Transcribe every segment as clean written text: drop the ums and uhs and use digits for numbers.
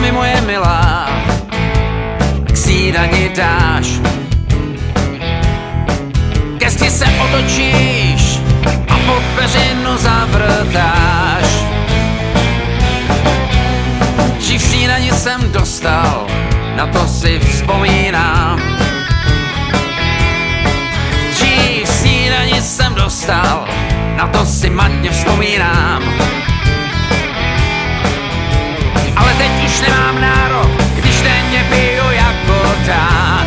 mi moje milá k snídani dáš. Ke zdi se otočíš a pod peřinu zavrtáš. Dřív snídani jsem dostal, na to si vzpomínám. Dřív snídani jsem dostal, na to si matně vzpomínám. Ale teď už nemám nárok, když denně piju jako dán.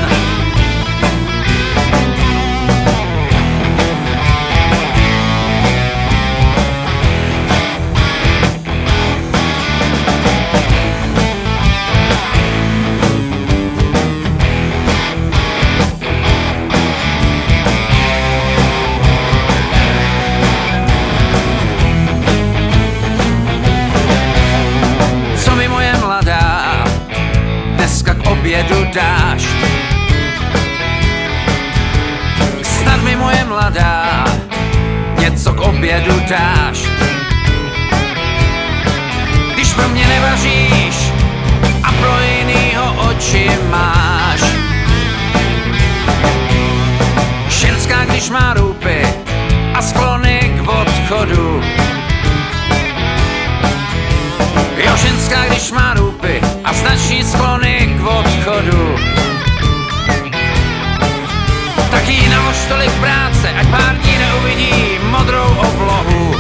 Obědu dáš. Snad mi moje mladá něco k obědu dáš. Když pro mě nevaříš a pro jinýho oči máš. Ženská, když má růpy a sklony k odchodu. Jo, ženská, když má růpy a značí sklony k odchodu. Tak jí nalož tolik práce, ať pár dní neuvidí modrou oblohu.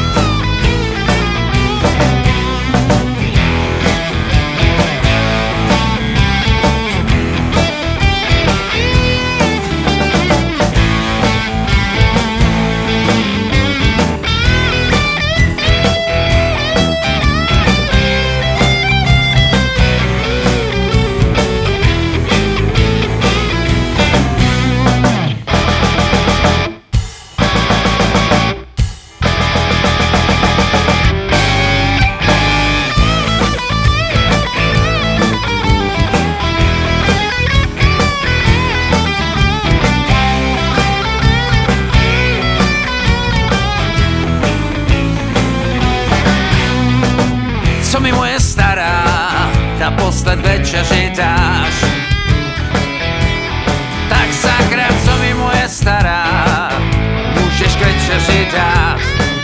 Co mi moje stará naposled večeři dáš? Tak sakra, co mi moje stará můžeš k večeři dát?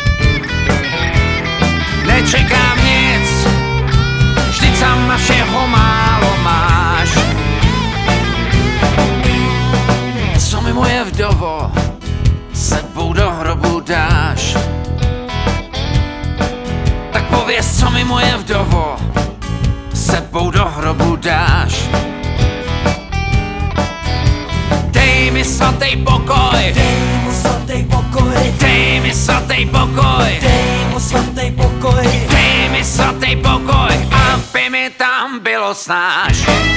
Nečekám nic, vždyť sama všeho málo máš. Co mi moje vdovo sebou do hrobu dáš? Pověz, co mi moje vdovo sebou do hrobu dáš. Dej mi svatý pokoj, dej mu svatý pokoj, dej mi svatý pokoj, dej mu svatý pokoj, dej mi svatý pokoj, aby mi tam bylo snáš.